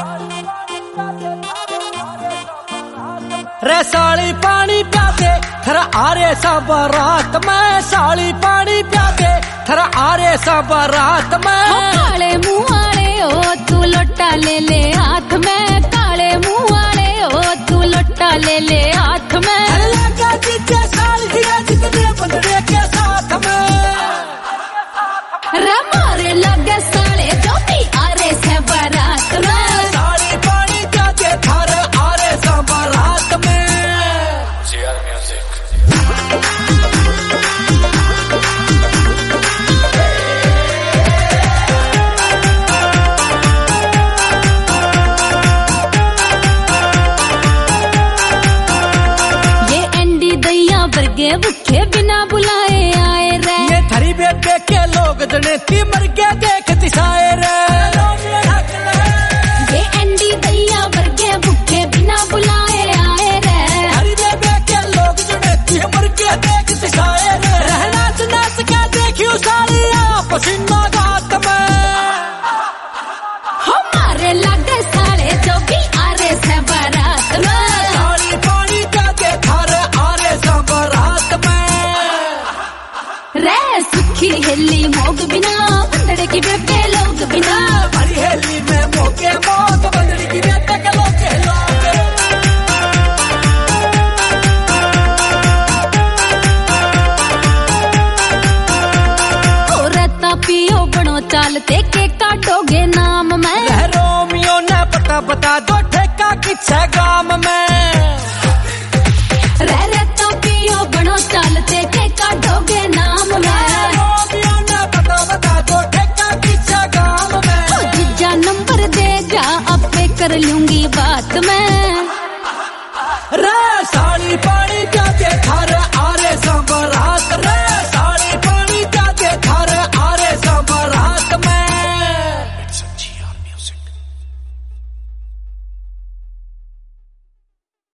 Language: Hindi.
रे साली पानी प्यादे थरा आरे सा बारात में, साली पानी प्यादे थरा आरे सा बारात में। काले मुंह वाले ओ तू लोटा ले ले हाथ में, काले मुंह वाले ओ तू लोटा ले ले हाथ में। लगा जीते साल दिया जितने बंदे के साथ में, रे मारे लगे साले जो भी आरे से बारात में। साली पानी प्यादे थरा आरे सा बारात में। बरगे भूखे बिना बुलाए आए रे, ये थरी बेटे के लोग जनेती मर के देखती साए रे। ये एंडी दैया बरगे भूखे बिना बुलाए आए रे, थरी बेटे के लोग जनेती मर के देखती साए रे। रहना नाच के देखियो सालिया पसीना गात में, हमारे लगे साले जो भी आरे से बारात में। साली पानी प्यादे थारे आरे सा बारात में। रे सुखी हेली मोग बिना बंदड़े की बेबे लोग बिना, भरी हेली में मोके मोग बंदड़ी की बेटे के लोग के लोग। ओ रहता पियो बनो चालते के काटोगे नाम में। रोमियो ने पता बता दो ठेका किच्छे गाम में। रहता पियो बनो चालते के काटोगे नाम में। रोमियो ने पता बता दो ठेका किच्छे गाम में। जीजा नंबर दे जा अब पे कर लूंगी बात मैं।